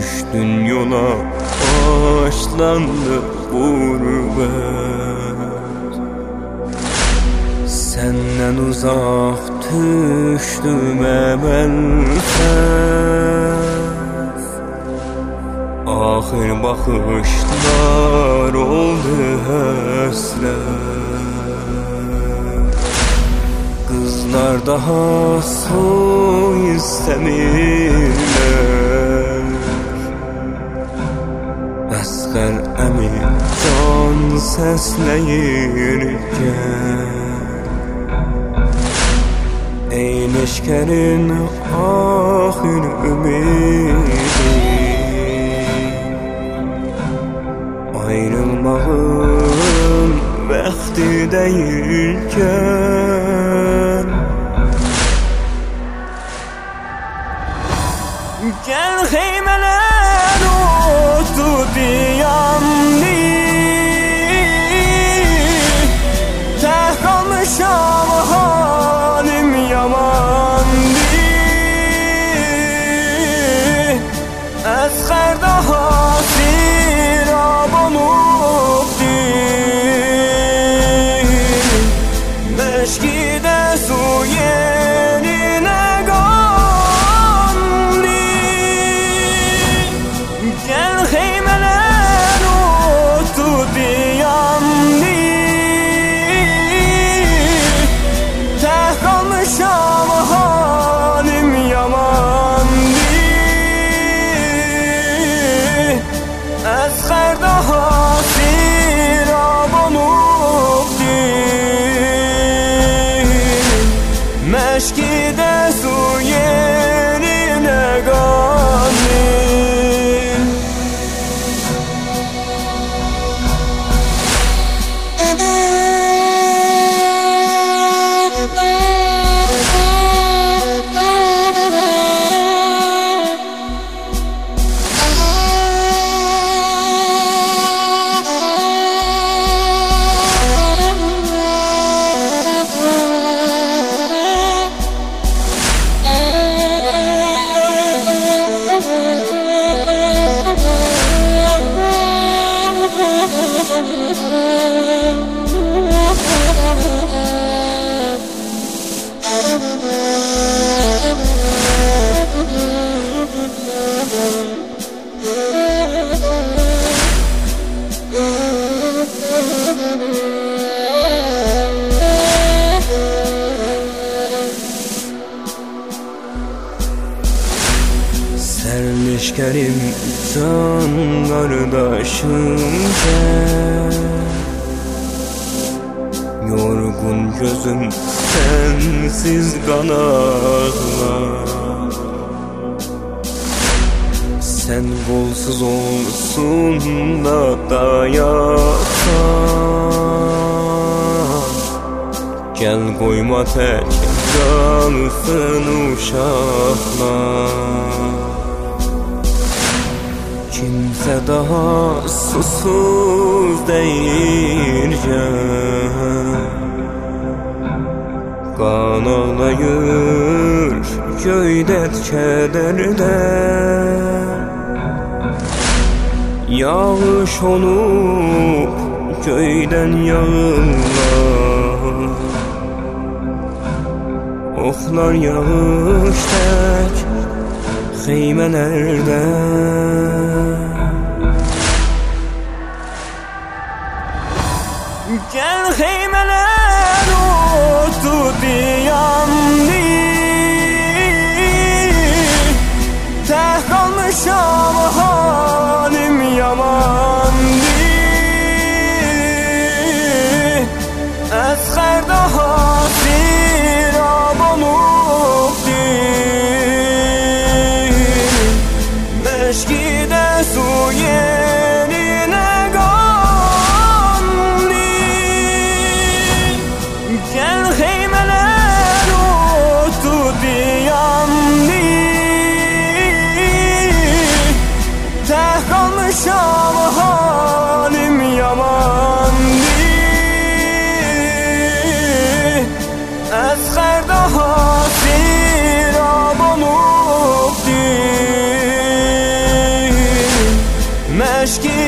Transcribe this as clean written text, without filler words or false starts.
Düştün yola, başlandı gurbet. Senden uzak düştüm emelsiz. Ahir bakışlar oldu hasret. Kızlar daha su istemirler. Əsqər əmin can səsləyirkən, ey leşkərin axir ümidi, ayrılmağın vaxtı deyilkən, gəl xeymələr otu diyanlı, tək qalmışam halim yamandı. Əsqər daha sirab olubdu, məşkidə su yerinə qandı. Gəl xeymələr otu diyanlı, tək qalmışam halim yamandı. Əsqər daha sirab olubdu, məşkidə su yerinə qandı. Serleşkerim can kardeşimken, yorgun gözüm sensiz kan ağlar. Sen kolsuz olsun da dayasan, gel koyma tek kalsın uşaklar. Kimse daha susuz değilken, kan ağlayır köydet kederden. Yağış olup köyden yağırlar, oklar yağış tek xeymələrdən. Gəl xeymələr otu diyanlı, tək qalmışam halim yamandı. Əsqər daha sirab olubdu, məşkidə su yerinə qandı. Gəl xeymələr eşki